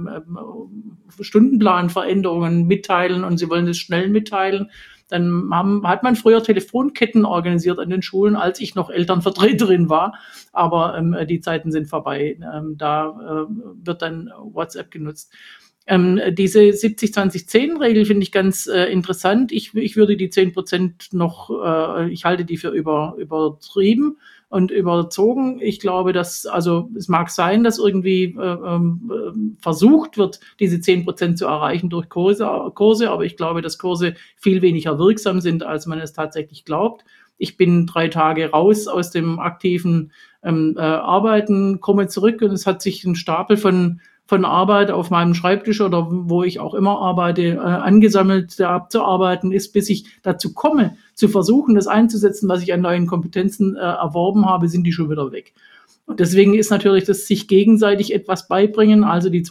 Stundenplanveränderungen mitteilen und sie wollen das schnell mitteilen. Dann hat man früher Telefonketten organisiert an den Schulen, als ich noch Elternvertreterin war. Aber die Zeiten sind vorbei. Da wird dann WhatsApp genutzt. Diese 70-20-10-Regel finde ich ganz interessant. Ich würde die 10% ich halte die für übertrieben und überzogen. Ich glaube, es mag sein, dass irgendwie versucht wird, diese 10% zu erreichen durch Kurse, aber ich glaube, dass Kurse viel weniger wirksam sind, als man es tatsächlich glaubt. Ich bin 3 Tage raus aus dem aktiven Arbeiten, komme zurück und es hat sich ein Stapel von von Arbeit auf meinem Schreibtisch oder wo ich auch immer arbeite, angesammelt abzuarbeiten ist, bis ich dazu komme, zu versuchen, das einzusetzen, was ich an neuen Kompetenzen erworben habe, sind die schon wieder weg. Und deswegen ist natürlich das sich gegenseitig etwas beibringen, also die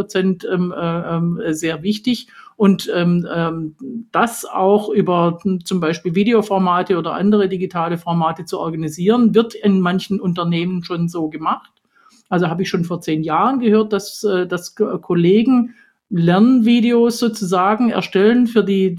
20%, sehr wichtig. Und das auch über zum Beispiel Videoformate oder andere digitale Formate zu organisieren, wird in manchen Unternehmen schon so gemacht. Also habe ich schon vor 10 Jahren gehört, dass Kollegen Lernvideos sozusagen erstellen für die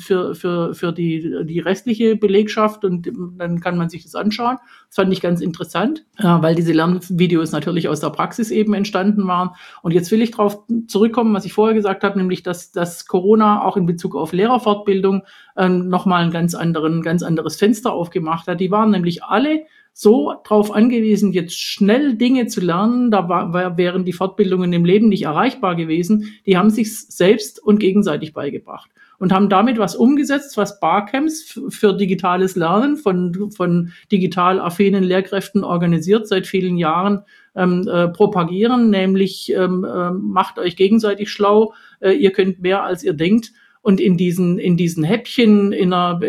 restliche Belegschaft und dann kann man sich das anschauen. Das fand ich ganz interessant, weil diese Lernvideos natürlich aus der Praxis eben entstanden waren. Und jetzt will ich darauf zurückkommen, was ich vorher gesagt habe, nämlich dass Corona auch in Bezug auf Lehrerfortbildung nochmal ein ganz anderes Fenster aufgemacht hat. Die waren nämlich alle so drauf angewiesen, jetzt schnell Dinge zu lernen, wären die Fortbildungen im Leben nicht erreichbar gewesen. Die haben sich selbst und gegenseitig beigebracht und haben damit was umgesetzt, was Barcamps für digitales Lernen von digital affinen Lehrkräften organisiert seit vielen Jahren propagieren, nämlich macht euch gegenseitig schlau, ihr könnt mehr als ihr denkt. Und in diesen Häppchen in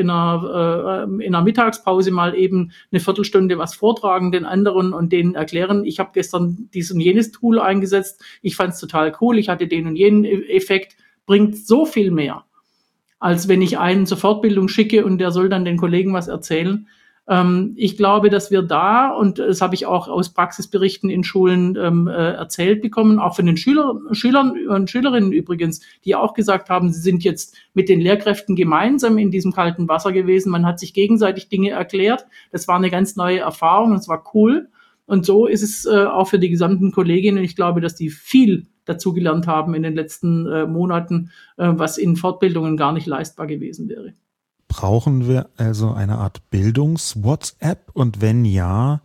einer Mittagspause mal eben eine Viertelstunde was vortragen den anderen und denen erklären, ich habe gestern dies und jenes Tool eingesetzt, ich fand es total cool, ich hatte den und jenen Effekt, bringt so viel mehr, als wenn ich einen zur Fortbildung schicke und der soll dann den Kollegen was erzählen. Ich glaube, dass wir da, und das habe ich auch aus Praxisberichten in Schulen erzählt bekommen, auch von den Schülern und Schülerinnen übrigens, die auch gesagt haben, sie sind jetzt mit den Lehrkräften gemeinsam in diesem kalten Wasser gewesen. Man hat sich gegenseitig Dinge erklärt. Das war eine ganz neue Erfahrung und es war cool. Und so ist es auch für die gesamten Kolleginnen. Ich glaube, dass die viel dazugelernt haben in den letzten Monaten, was in Fortbildungen gar nicht leistbar gewesen wäre. Brauchen wir also eine Art Bildungs-WhatsApp? Und wenn ja,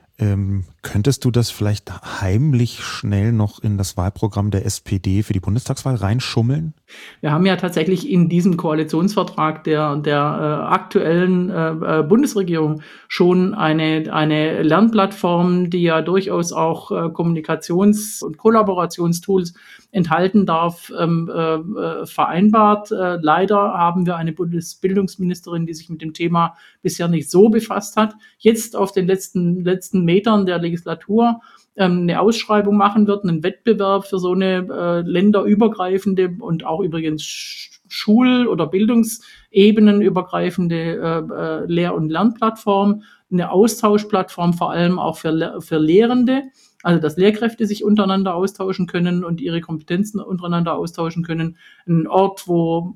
könntest du das vielleicht heimlich schnell noch in das Wahlprogramm der SPD für die Bundestagswahl reinschummeln? Wir haben ja tatsächlich in diesem Koalitionsvertrag der aktuellen Bundesregierung schon eine Lernplattform, die ja durchaus auch Kommunikations- und Kollaborationstools enthalten darf, vereinbart. Leider haben wir eine Bundesbildungsministerin, die sich mit dem Thema bisher nicht so befasst hat. Jetzt auf den letzten Metern der Legislatur eine Ausschreibung machen wird, einen Wettbewerb für so eine länderübergreifende und auch übrigens Schul- oder Bildungsebenenübergreifende Lehr- und Lernplattform, eine Austauschplattform vor allem auch für Lehrende, also dass Lehrkräfte sich untereinander austauschen können und ihre Kompetenzen untereinander austauschen können. Ein Ort, wo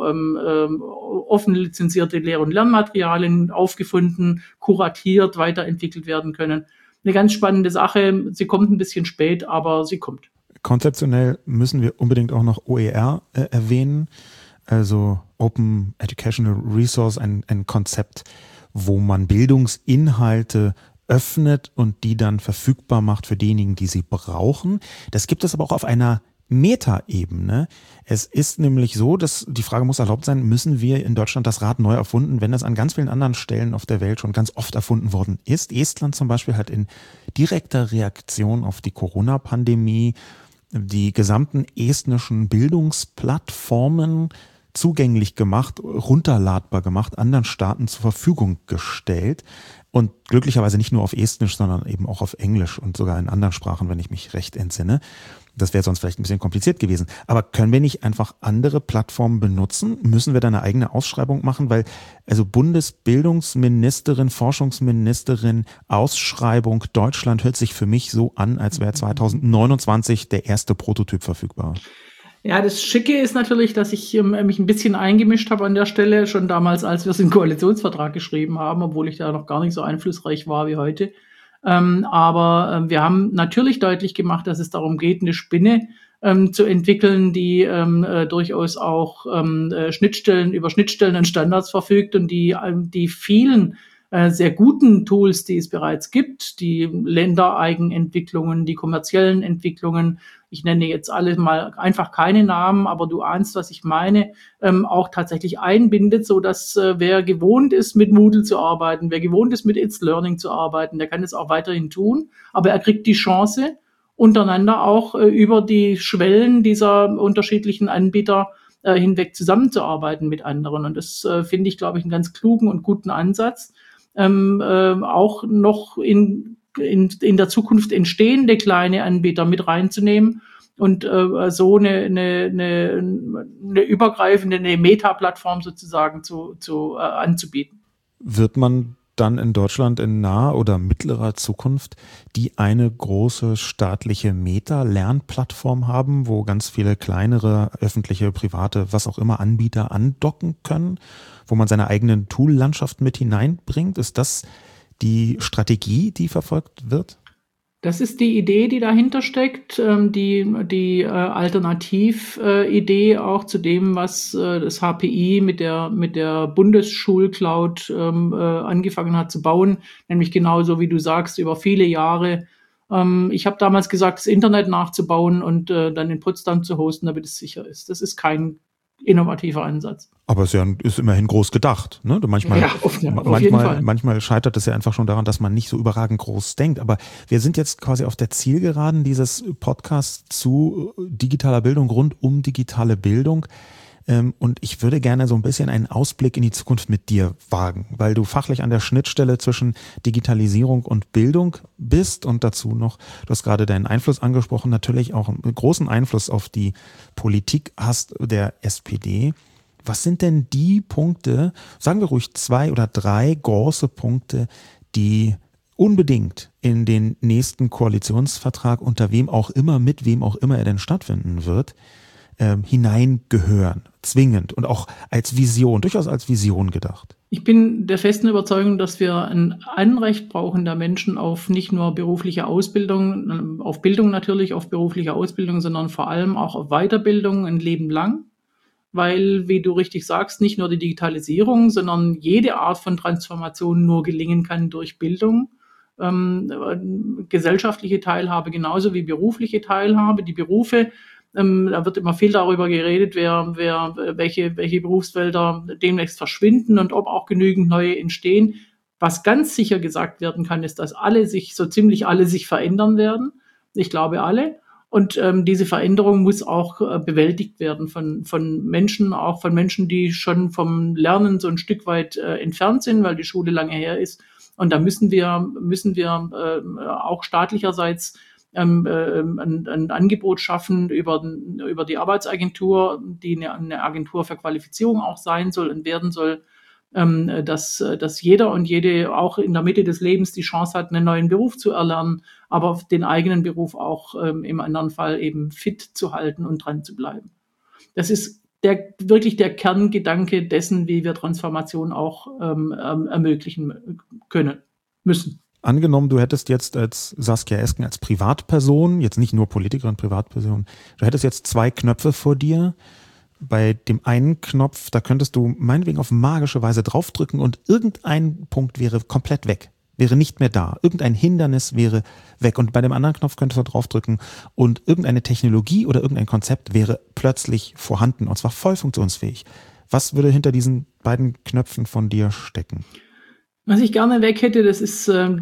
offen lizenzierte Lehr- und Lernmaterialien aufgefunden, kuratiert, weiterentwickelt werden können. Eine ganz spannende Sache. Sie kommt ein bisschen spät, aber sie kommt. Konzeptionell müssen wir unbedingt auch noch OER erwähnen, also Open Educational Resource, ein Konzept, wo man Bildungsinhalte öffnet und die dann verfügbar macht für diejenigen, die sie brauchen. Das gibt es aber auch auf einer Metaebene. Es ist nämlich so, dass die Frage muss erlaubt sein, müssen wir in Deutschland das Rad neu erfunden, wenn das an ganz vielen anderen Stellen auf der Welt schon ganz oft erfunden worden ist. Estland zum Beispiel hat in direkter Reaktion auf die Corona-Pandemie die gesamten estnischen Bildungsplattformen zugänglich gemacht, runterladbar gemacht, anderen Staaten zur Verfügung gestellt. Und glücklicherweise nicht nur auf Estnisch, sondern eben auch auf Englisch und sogar in anderen Sprachen, wenn ich mich recht entsinne. Das wäre sonst vielleicht ein bisschen kompliziert gewesen. Aber können wir nicht einfach andere Plattformen benutzen? Müssen wir da eine eigene Ausschreibung machen? Weil also Bundesbildungsministerin, Forschungsministerin, Ausschreibung Deutschland hört sich für mich so an, als wäre 2029 der erste Prototyp verfügbar. Ja, das Schicke ist natürlich, dass ich mich ein bisschen eingemischt habe an der Stelle, schon damals, als wir es im Koalitionsvertrag geschrieben haben, obwohl ich da noch gar nicht so einflussreich war wie heute. Aber wir haben natürlich deutlich gemacht, dass es darum geht, eine Spinne zu entwickeln, die durchaus auch über Schnittstellen und Standards verfügt und die vielen sehr guten Tools, die es bereits gibt, die Ländereigenentwicklungen, die kommerziellen Entwicklungen, ich nenne jetzt alle mal einfach keine Namen, aber du ahnst, was ich meine, auch tatsächlich einbindet, so dass wer gewohnt ist, mit Moodle zu arbeiten, wer gewohnt ist, mit It's Learning zu arbeiten, der kann es auch weiterhin tun, aber er kriegt die Chance untereinander auch über die Schwellen dieser unterschiedlichen Anbieter hinweg zusammenzuarbeiten mit anderen. Und das finde ich, glaube ich, einen ganz klugen und guten Ansatz. Auch noch in der Zukunft entstehende kleine Anbieter mit reinzunehmen und so eine übergreifende, eine Meta-Plattform sozusagen anzubieten. Wird man dann in Deutschland in naher oder mittlerer Zukunft die eine große staatliche Meta-Lernplattform haben, wo ganz viele kleinere, öffentliche, private, was auch immer Anbieter andocken können, wo man seine eigenen Tool-Landschaft mit hineinbringt? Ist das die Strategie, die verfolgt wird? Das ist die Idee, die dahinter steckt, die Alternatividee auch zu dem, was das HPI mit der Bundesschulcloud angefangen hat zu bauen, nämlich genauso wie du sagst, über viele Jahre. Ich habe damals gesagt, das Internet nachzubauen und dann in Potsdam zu hosten, damit es sicher ist. Das ist kein innovativer Ansatz. Aber es ist immerhin groß gedacht. Ne? Manchmal scheitert es ja einfach schon daran, dass man nicht so überragend groß denkt. Aber wir sind jetzt quasi auf der Zielgeraden dieses Podcasts zu digitaler Bildung, rund um digitale Bildung. Und ich würde gerne so ein bisschen einen Ausblick in die Zukunft mit dir wagen, weil du fachlich an der Schnittstelle zwischen Digitalisierung und Bildung bist und dazu noch, du hast gerade deinen Einfluss angesprochen, natürlich auch einen großen Einfluss auf die Politik hast der SPD. Was sind denn die Punkte, sagen wir ruhig 2 oder 3 große Punkte, die unbedingt in den nächsten Koalitionsvertrag, unter wem auch immer, mit wem auch immer er denn stattfinden wird, hineingehören, zwingend und auch als Vision, durchaus als Vision gedacht? Ich bin der festen Überzeugung, dass wir ein Anrecht brauchen der Menschen auf nicht nur berufliche Ausbildung, auf Bildung natürlich, auf berufliche Ausbildung, sondern vor allem auch auf Weiterbildung ein Leben lang. Weil, wie du richtig sagst, nicht nur die Digitalisierung, sondern jede Art von Transformation nur gelingen kann durch Bildung. Gesellschaftliche Teilhabe genauso wie berufliche Teilhabe. Die Berufe, da wird immer viel darüber geredet, welche Berufsfelder demnächst verschwinden und ob auch genügend neue entstehen. Was ganz sicher gesagt werden kann, ist, dass so ziemlich alle sich verändern werden. Ich glaube alle. Und diese Veränderung muss auch bewältigt werden von Menschen, auch von Menschen, die schon vom Lernen so ein Stück weit entfernt sind, weil die Schule lange her ist. Und da müssen wir auch staatlicherseits ein Angebot schaffen über die Arbeitsagentur, die eine Agentur für Qualifizierung auch sein soll und werden soll, dass jeder und jede auch in der Mitte des Lebens die Chance hat, einen neuen Beruf zu erlernen, aber den eigenen Beruf auch im anderen Fall eben fit zu halten und dran zu bleiben. Das ist wirklich der Kerngedanke dessen, wie wir Transformation auch ermöglichen müssen. Angenommen, du hättest jetzt als Saskia Esken, als Privatperson, jetzt nicht nur Politikerin, Privatperson, du hättest jetzt 2 Knöpfe vor dir. Bei dem einen Knopf, da könntest du meinetwegen auf magische Weise draufdrücken und irgendein Punkt wäre komplett weg, wäre nicht mehr da. Irgendein Hindernis wäre weg. Und bei dem anderen Knopf könntest du draufdrücken und irgendeine Technologie oder irgendein Konzept wäre plötzlich vorhanden und zwar voll funktionsfähig. Was würde hinter diesen beiden Knöpfen von dir stecken? Was ich gerne weg hätte, das ist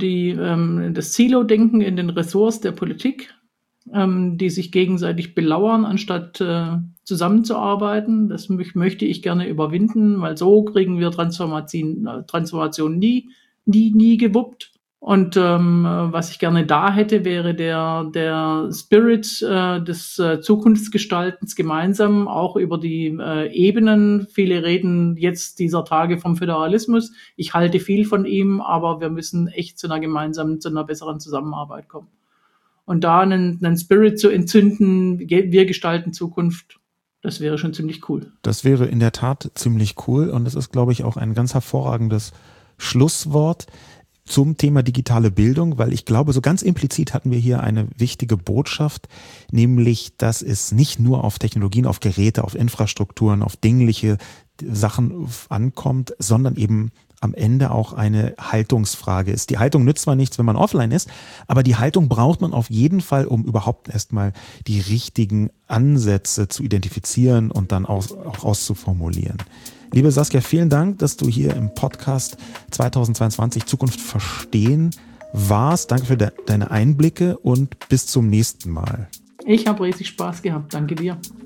das Silo-Denken in den Ressorts der Politik, die sich gegenseitig belauern, anstatt zusammenzuarbeiten. Das möchte ich gerne überwinden, weil so kriegen wir Transformation nie gewuppt. Und was ich gerne da hätte, wäre der Spirit des Zukunftsgestaltens gemeinsam, auch über die Ebenen. Viele reden jetzt dieser Tage vom Föderalismus. Ich halte viel von ihm, aber wir müssen echt zu einer besseren Zusammenarbeit kommen. Und da einen Spirit zu entzünden, wir gestalten Zukunft, das wäre schon ziemlich cool. Das wäre in der Tat ziemlich cool und das ist, glaube ich, auch ein ganz hervorragendes Schlusswort zum Thema digitale Bildung, weil ich glaube, so ganz implizit hatten wir hier eine wichtige Botschaft, nämlich, dass es nicht nur auf Technologien, auf Geräte, auf Infrastrukturen, auf dingliche Sachen ankommt, sondern eben am Ende auch eine Haltungsfrage ist. Die Haltung nützt zwar nichts, wenn man offline ist, aber die Haltung braucht man auf jeden Fall, um überhaupt erstmal die richtigen Ansätze zu identifizieren und dann auch auszuformulieren. Liebe Saskia, vielen Dank, dass du hier im Podcast 2022 Zukunft verstehen war's. Danke für deine Einblicke und bis zum nächsten Mal. Ich habe riesig Spaß gehabt. Danke dir.